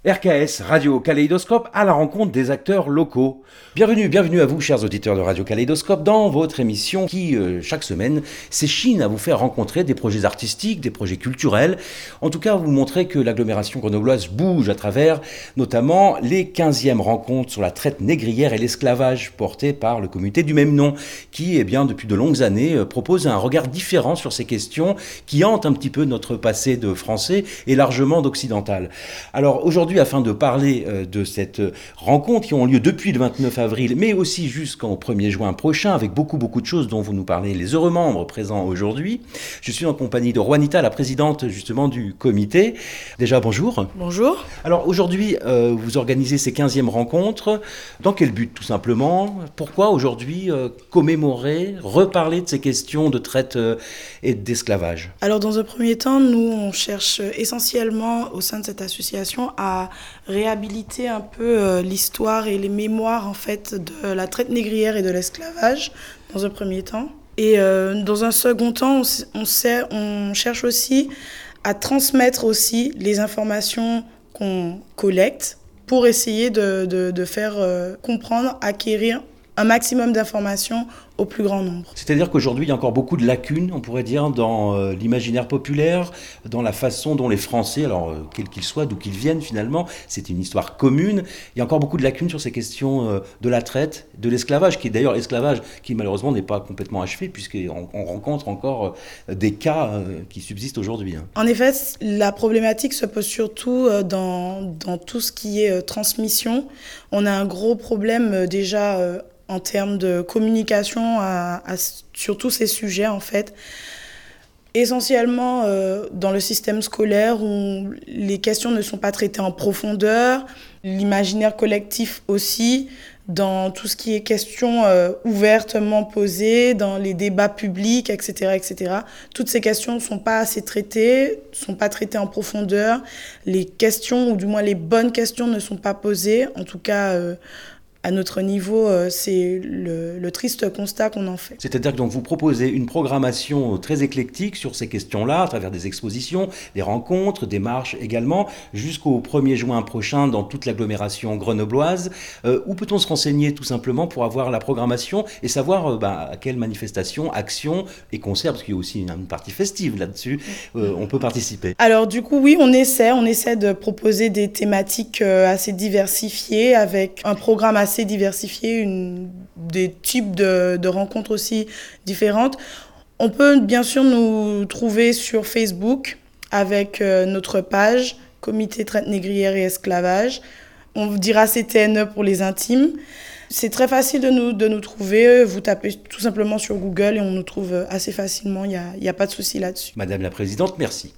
RKS, Radio Kaléidoscope, à la rencontre des acteurs locaux. Bienvenue à vous, chers auditeurs de Radio Kaléidoscope, dans votre émission qui, chaque semaine, s'échine à vous faire rencontrer des projets artistiques, des projets culturels. En tout cas, vous montrer que l'agglomération grenobloise bouge à travers, notamment, les 15e rencontres sur la traite négrière et l'esclavage, portées par le comité du même nom, qui, depuis de longues années, propose un regard différent sur ces questions qui hantent un petit peu notre passé de français et largement d'occidental. Alors, aujourd'hui, afin de parler de cette rencontre qui ont lieu depuis le 29 avril, mais aussi jusqu'au 1er juin prochain, avec beaucoup de choses dont vous nous parlez, les heureux membres présents aujourd'hui. Je suis en compagnie de Juanita, la présidente justement du comité. Déjà, bonjour. Bonjour. Alors aujourd'hui, vous organisez ces 15e rencontres. Dans quel but, tout simplement ? Pourquoi aujourd'hui commémorer, reparler de ces questions de traite et d'esclavage ? Alors dans un premier temps, nous on cherche essentiellement au sein de cette association à réhabiliter un peu l'histoire et les mémoires en fait de la traite négrière et de l'esclavage dans un premier temps. Et dans un second temps, on cherche aussi à transmettre aussi les informations qu'on collecte pour essayer de faire comprendre, acquérir un maximum d'informations au plus grand nombre. C'est-à-dire qu'aujourd'hui, il y a encore beaucoup de lacunes, on pourrait dire, dans l'imaginaire populaire, dans la façon dont les Français, alors quels qu'ils soient, d'où qu'ils viennent finalement, c'est une histoire commune. Il y a encore beaucoup de lacunes sur ces questions de la traite, de l'esclavage, qui est d'ailleurs l'esclavage qui malheureusement n'est pas complètement achevé, puisqu'on rencontre encore des cas qui subsistent aujourd'hui. En effet, la problématique se pose surtout dans tout ce qui est transmission. On a un gros problème déjà en termes de communication sur tous ces sujets, en fait. Essentiellement dans le système scolaire où les questions ne sont pas traitées en profondeur, l'imaginaire collectif aussi, dans tout ce qui est questions ouvertement posées, dans les débats publics, etc., etc. Toutes ces questions ne sont pas assez traitées, ne sont pas traitées en profondeur. Les questions, ou du moins les bonnes questions, ne sont pas posées, en tout cas à notre niveau, c'est le triste constat qu'on en fait. C'est-à-dire que donc, vous proposez une programmation très éclectique sur ces questions-là, à travers des expositions, des rencontres, des marches également, jusqu'au 1er juin prochain dans toute l'agglomération grenobloise. Où peut-on se renseigner tout simplement pour avoir la programmation et savoir à quelles manifestations, actions et concerts, parce qu'il y a aussi une partie festive là-dessus, on peut participer. Alors du coup, oui, on essaie de proposer des thématiques assez diversifiées, avec un programme assez diversifié, des types de rencontres aussi différentes. On peut bien sûr nous trouver sur Facebook avec notre page Comité Traite Négrière et Esclavage. On dira CTNE pour les intimes. C'est très facile de nous trouver. Vous tapez tout simplement sur Google et on nous trouve assez facilement. Il n'y a pas de souci là-dessus. Madame la Présidente, merci.